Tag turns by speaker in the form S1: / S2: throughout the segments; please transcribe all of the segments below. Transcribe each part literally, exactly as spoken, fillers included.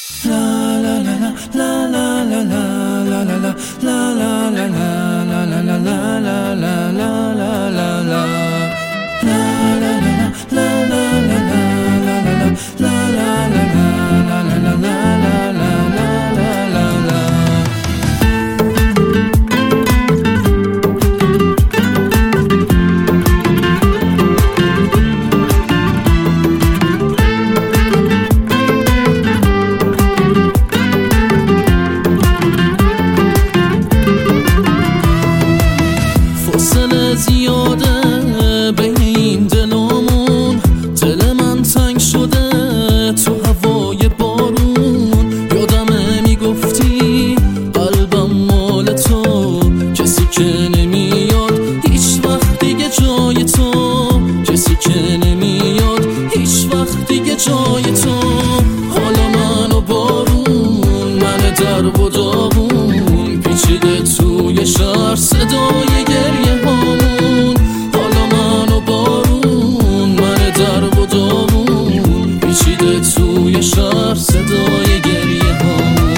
S1: زیاده بین این دلامون، دل من تنگ شده تو هوای بارون. یادمه میگفتی قلبم مال تو، کسی که نمیاد هیچ وقت دیگه جای تو، کسی که نمیاد هیچ وقت دیگه جای تو. حالا من و بارون، من در و داغون، پیچیده توی شهر صدای گریه هامون. حالا من و بارون، من در و داغون، پیچیده توی شهر صدای گریه هامون.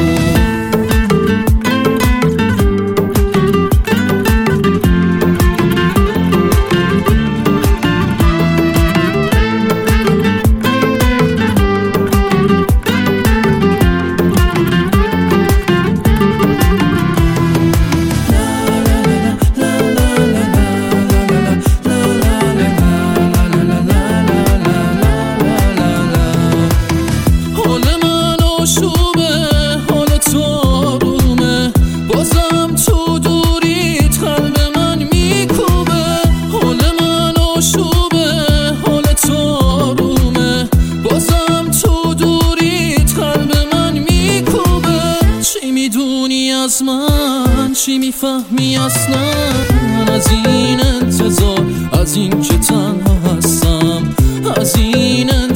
S1: از من چی میفهمی اصلا از این انتظار، از این که تنها هستم، از این